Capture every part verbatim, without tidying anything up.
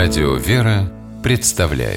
Радио «Вера» представляет.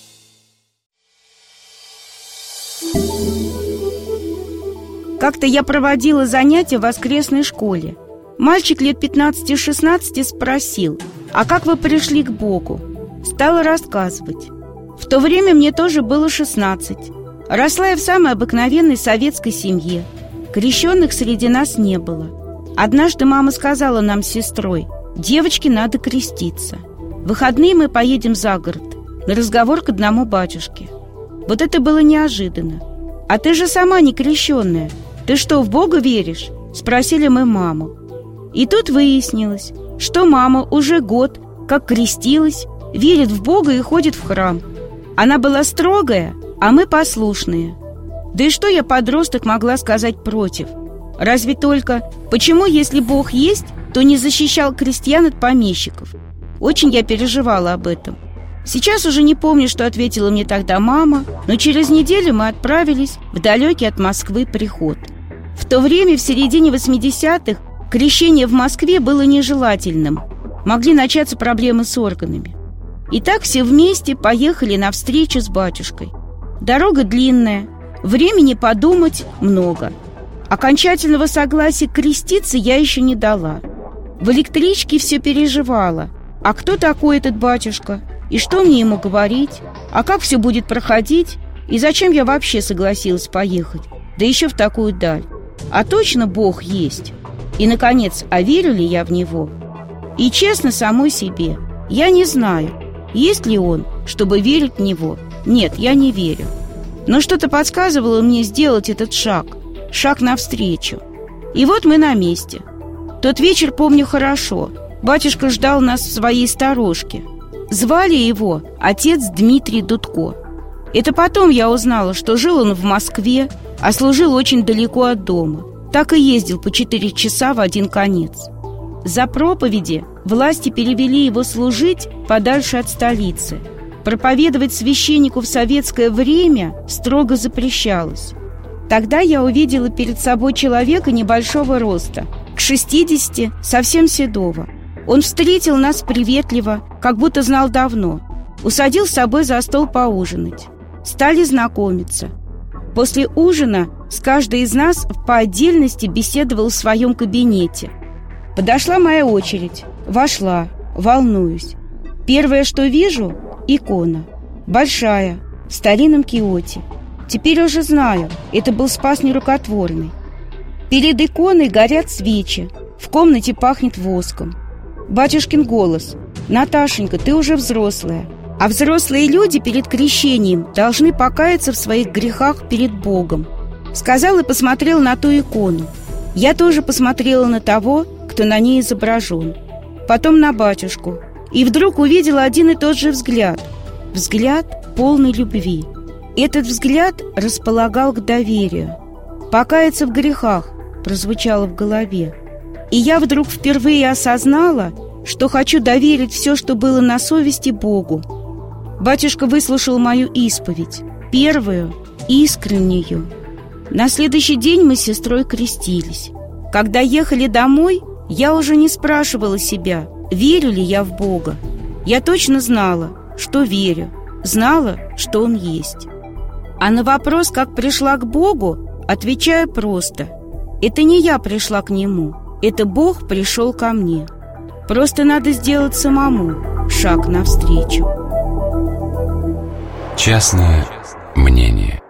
Как-то я проводила занятия в воскресной школе. Мальчик лет пятнадцати-шестнадцати спросил: «А как вы пришли к Богу?» Стала рассказывать. В то время мне тоже было шестнадцать. Росла я в самой обыкновенной советской семье. Крещенных среди нас не было. Однажды мама сказала нам с сестрой: «Девочке надо креститься. В выходные мы поедем за город на разговор к одному батюшке». Вот это было неожиданно. «А ты же сама не крещенная. Ты что, в Бога веришь?» Спросили мы маму. И тут выяснилось, что мама уже год как крестилась, верит в Бога и ходит в храм. Она была строгая, а мы послушные. Да и что я, подросток, могла сказать против? Разве только: почему, если Бог есть, то не защищал крестьян от помещиков? Очень я переживала об этом. Сейчас уже не помню, что ответила мне тогда мама, но через неделю мы отправились в далекий от Москвы приход. В то время, в середине восьмидесятых, крещение в Москве было нежелательным. Могли начаться проблемы с органами. И так все вместе поехали на встречу с батюшкой. Дорога длинная, времени подумать много. Окончательного согласия креститься я еще не дала. В электричке все переживала. А кто такой этот батюшка? И что мне ему говорить? А как все будет проходить? И зачем я вообще согласилась поехать? Да еще в такую даль. А точно Бог есть? И, наконец, а верю ли я в Него? И честно самой себе, я не знаю, есть ли Он, чтобы верить в Него. Нет, я не верю. Но что-то подсказывало мне сделать этот шаг. Шаг навстречу. И вот мы на месте. Тот вечер помню хорошо. Батюшка ждал нас в своей сторожке. Звали его отец Дмитрий Дудко. Это потом я узнала, что жил он в Москве, а служил очень далеко от дома. Так и ездил по четыре часа в один конец. За проповеди власти перевели его служить подальше от столицы. Проповедовать священнику в советское время строго запрещалось. Тогда я увидела перед собой человека небольшого роста, к шестидесяти, совсем седого. Он встретил нас приветливо, как будто знал давно. Усадил с собой за стол поужинать. Стали знакомиться. После ужина с каждой из нас по отдельности беседовал в своем кабинете. Подошла моя очередь. Вошла, волнуюсь. Первое, что вижу — икона. Большая, в старинном киоте. Теперь уже знаю, это был Спас Нерукотворный. Перед иконой горят свечи. В комнате пахнет воском. Батюшкин голос: «Наташенька, ты уже взрослая. А взрослые люди перед крещением должны покаяться в своих грехах перед Богом». Сказал и посмотрел на ту икону. Я тоже посмотрела на того, кто на ней изображен. Потом на батюшку. И вдруг увидела один и тот же взгляд. Взгляд полный любви. Этот взгляд располагал к доверию. «Покаяться в грехах» прозвучало в голове. И я вдруг впервые осознала, что хочу доверить все, что было на совести, Богу. Батюшка выслушал мою исповедь, первую, искреннюю. На следующий день мы с сестрой крестились. Когда ехали домой, я уже не спрашивала себя, верю ли я в Бога. Я точно знала, что верю, знала, что Он есть. А на вопрос, как пришла к Богу, отвечаю просто: это не я пришла к Нему, это Бог пришел ко мне. Просто надо сделать самому шаг навстречу. Частное мнение.